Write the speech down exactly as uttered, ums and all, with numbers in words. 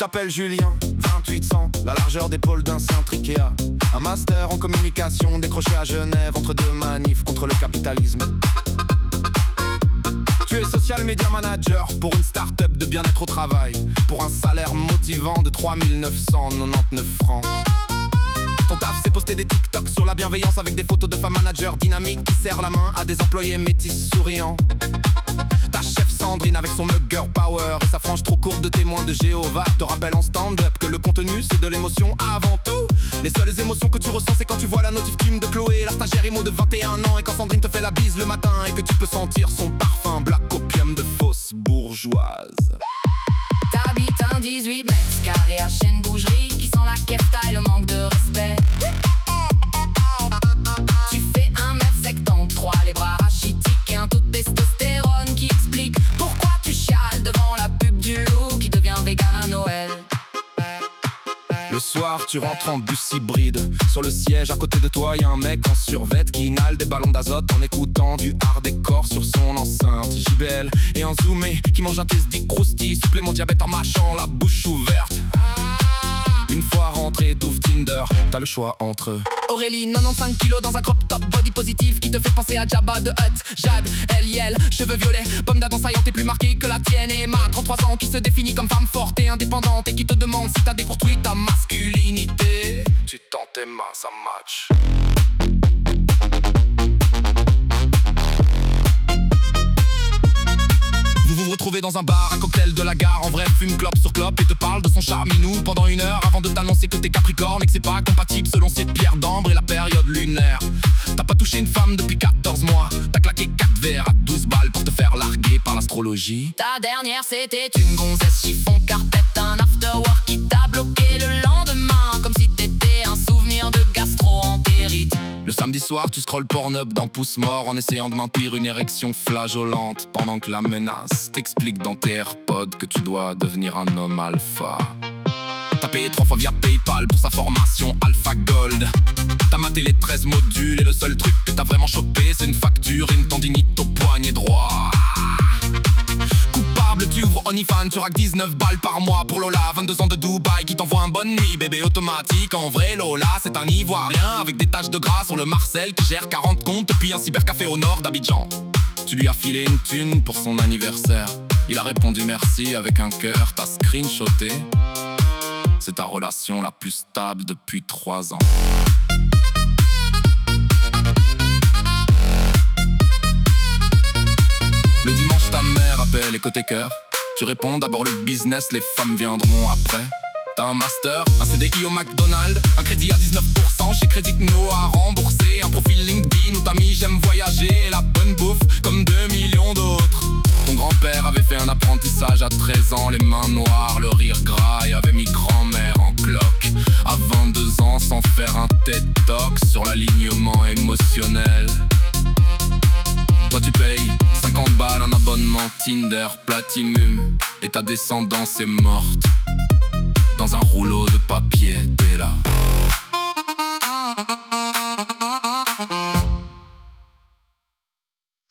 t'appelles Julien, vingt-huit ans, la largeur d'épaule d'un cintre Ikea. Un master en communication décroché à Genève entre deux manifs contre le capitalisme. Tu es social media manager pour une start-up de bien-être au travail, pour un salaire motivant de trois mille neuf cent quatre-vingt-dix-neuf francs. Ton taf c'est poster des TikTok sur la bienveillance avec des photos de femmes managers dynamiques qui serrent la main à des employés métis souriants. Ta chef Sandrine avec son mug girl power et sa frange trop courte de témoin de Jéhovah te rappelle en stand-up que le contenu c'est de l'émotion avant tout. Les seules émotions que tu ressens c'est quand tu vois la notif Kim de Chloé, la stagiaire imo de vingt et un ans, et quand Sandrine te fait la bise le matin et que tu peux sentir son parfum black opium de fausse bourgeoise. T'habites un dix-huit mètres carrés à chaîne bougerie qui sent la kefta et le manque de respect. Tu fais un mètre soixante-treize, les bras rachitiques et un taux de testostérone qui explique pourquoi tu chiales devant la pub du loup qui devient vegan à Noël. Le soir tu rentres en bus hybride. Sur le siège à côté de toi y'a un mec en survêt qui inhale des ballons d'azote en écoutant du hardcore sur son enceinte J B L et un zoomé qui mange un test dit croustille, supplément diabète en mâchant la bouche ouverte. Une fois rentré d'ouvre Tinder, t'as le choix entre Aurélie, quatre-vingt-quinze kilos dans un crop top body positif qui te fait penser à Jabba de Hutt. Jade, elle yel, cheveux violets, pomme d'Adam saillante et plus marquée que la tienne. Et Emma, trente-trois ans, qui se définit comme femme forte et indépendante et qui te demande si t'as déconstruit ta masculinité. Tu tends tes mains, ça match. Vous vous retrouvez dans un bar, un cocktail de la gare. En vrai, fume clope sur clope et te parle de son chat Minou pendant une heure avant de t'annoncer que t'es Capricorne et que c'est pas compatible selon cette pierre d'ambre et la période lunaire. T'as pas touché une femme depuis quatorze mois. T'as claqué quatre verres à douze balles pour te faire larguer par l'astrologie. Ta dernière c'était une gonzesse chiffon carpette, un afterwork qui t'a bloqué le lendemain comme si t'étais un souvenir de gastro-entérite. Le samedi soir, tu scrolles Pornhub dans pouce mort en essayant de maintenir une érection flageolante pendant que la menace t'explique dans tes AirPods que tu dois devenir un homme alpha. T'as payé trois fois via PayPal pour sa formation Alpha Gold. T'as maté les treize modules et le seul truc que t'as vraiment chopé c'est une facture et une tendinite au poignet droit. Coupable, tu ouvres OnlyFans, tu raques dix-neuf balles par mois pour Lola, vingt-deux ans de Dubaï qui t'envoie un bonne nuit, bébé automatique. En vrai, Lola, c'est un ivoirien avec des taches de gras sur le Marcel qui gère quarante comptes depuis un cybercafé au nord d'Abidjan. Tu lui as filé une thune pour son anniversaire. Il a répondu merci avec un cœur, t'as screenshoté. C'est ta relation la plus stable depuis trois ans. Le dimanche ta mère appelle et côté cœur tu réponds d'abord le business, les femmes viendront après. T'as un master, un C D I au McDonald's, un crédit à dix-neuf pour cent chez Crédit No à rembourser, un profil LinkedIn où t'as mis j'aime voyager et la bonne bouffe comme deux millions d'autres. Ton grand-père avait fait un apprentissage à treize ans, les mains noires, le rire gras, et avait mis grand-mère en cloque à vingt-deux ans sans faire un TED Talk sur l'alignement émotionnel. Toi tu payes cinquante balles un abonnement Tinder Platinum et ta descendance est morte dans un rouleau de papier, t'es là.